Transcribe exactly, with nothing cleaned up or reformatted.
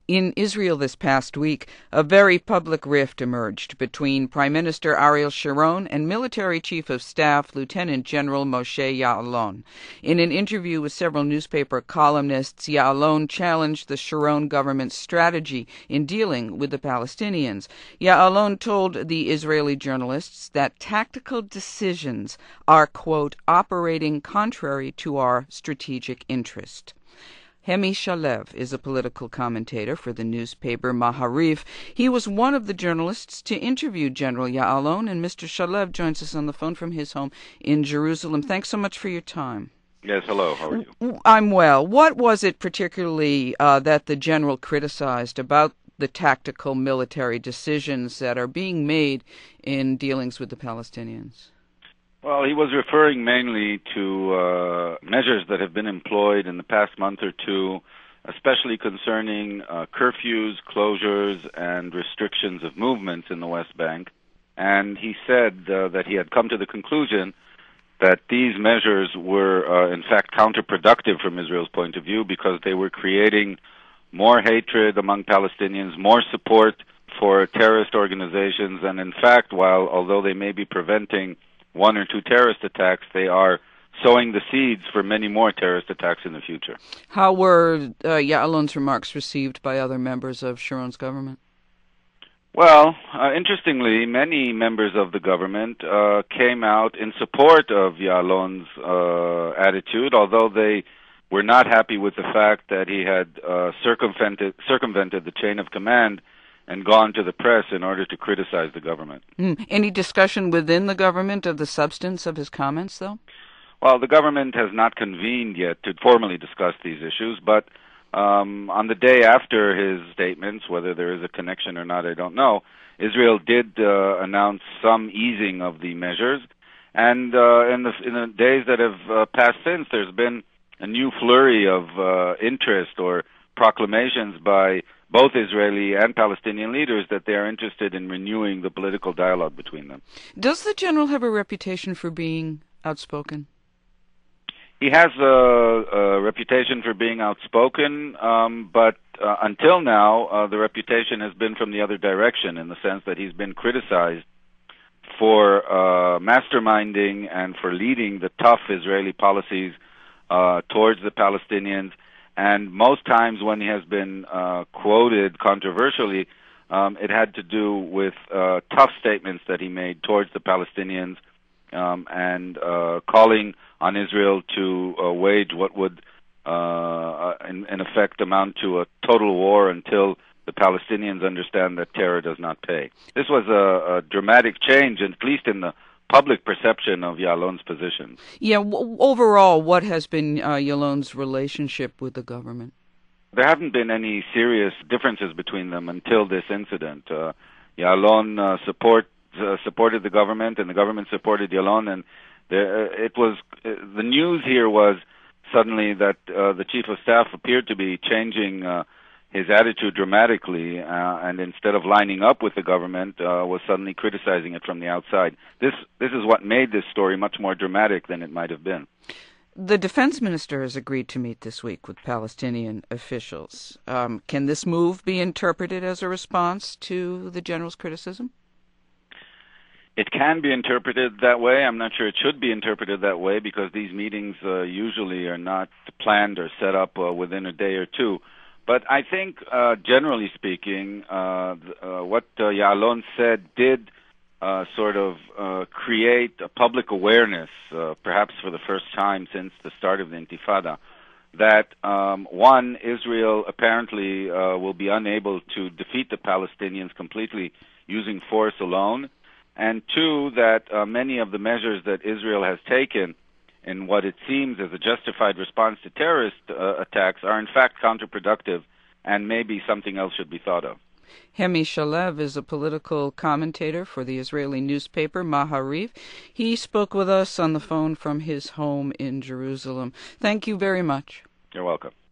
In Israel this past week, a very public rift emerged between Prime Minister Ariel Sharon and Military Chief of Staff Lieutenant General Moshe Ya'alon. In an interview with several newspaper columnists, Ya'alon challenged the Sharon government's strategy in dealing with the Palestinians. Ya'alon told the Israeli journalists that tactical decisions are, quote, operating contrary to our strategic interest. Hemi Shalev is a political commentator for the newspaper Maharif. He was one of the journalists to interview General Ya'alon, and Mister Shalev joins us on the phone from his home in Jerusalem. Thanks so much for your time. Yes, hello. How are you? I'm well. What was it particularly uh, that the general criticized about the tactical military decisions that are being made in dealings with the Palestinians? Well, he was referring mainly to uh, measures that have been employed in the past month or two, especially concerning uh, curfews, closures, and restrictions of movements in the West Bank. And he said uh, that he had come to the conclusion that these measures were, uh, in fact, counterproductive from Israel's point of view because they were creating more hatred among Palestinians, more support for terrorist organizations, and in fact, while although they may be preventing one or two terrorist attacks, they are sowing the seeds for many more terrorist attacks in the future. How were uh, Ya'alon's remarks received by other members of Sharon's government? Well, uh, interestingly, many members of the government uh, came out in support of Ya'alon's uh, attitude, although they were not happy with the fact that he had uh, circumvented, circumvented the chain of command and gone to the press in order to criticize the government. Mm. Any discussion within the government of the substance of his comments, though? Well, the government has not convened yet to formally discuss these issues, but um, on the day after his statements, whether there is a connection or not, I don't know, Israel did uh, announce some easing of the measures, and uh, in, the, in the days that have uh, passed since, there's been a new flurry of uh, interest or proclamations by both Israeli and Palestinian leaders that they are interested in renewing the political dialogue between them. Does the general have a reputation for being outspoken? He has a, a reputation for being outspoken, um, but uh, until now, uh, the reputation has been from the other direction, in the sense that he's been criticized for uh, masterminding and for leading the tough Israeli policies uh, towards the Palestinians. And most times when he has been uh, quoted controversially, um, it had to do with uh, tough statements that he made towards the Palestinians um, and uh, calling on Israel to uh, wage what would, uh, in, in effect, amount to a total war until the Palestinians understand that terror does not pay. This was a, a dramatic change, at least in the public perception of Ya'alon's position. Yeah, w- overall, what has been uh, Ya'alon's relationship with the government? There haven't been any serious differences between them until this incident. Uh, Ya'alon uh, support, uh, supported the government, and the government supported Ya'alon, and there, uh, it was uh, the news here was suddenly that uh, the chief of staff appeared to be changing uh, his attitude dramatically, uh, and instead of lining up with the government, uh, was suddenly criticizing it from the outside. This this is what made this story much more dramatic than it might have been. The defense minister has agreed to meet this week with Palestinian officials. Um, can this move be interpreted as a response to the general's criticism? It can be interpreted that way. I'm not sure it should be interpreted that way, because these meetings uh, usually are not planned or set up uh, within a day or two. But I think, uh, generally speaking, uh, uh, what uh, Ya'alon said did uh, sort of uh, create a public awareness, uh, perhaps for the first time since the start of the Intifada, that, um, one, Israel apparently uh, will be unable to defeat the Palestinians completely using force alone, and two, that uh, many of the measures that Israel has taken in what it seems as a justified response to terrorist uh, attacks are in fact counterproductive, and maybe something else should be thought of. Hemi Shalev is a political commentator for the Israeli newspaper Maharif. He spoke with us on the phone from his home in Jerusalem. Thank you very much. You're welcome.